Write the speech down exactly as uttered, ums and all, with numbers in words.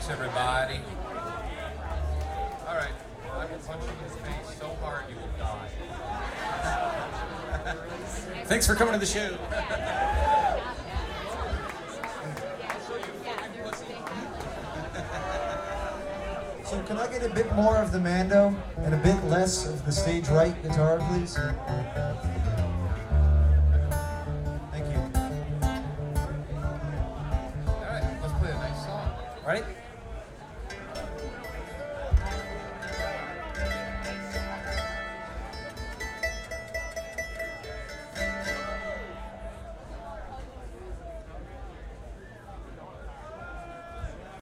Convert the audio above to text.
Thanks, everybody. All right. I will punch you in the face so hard you will die. Thanks for coming to the show. So can I get a bit more of the Mando and a bit less of the stage right guitar, please? Thank you. All right, let's play a nice song. All right.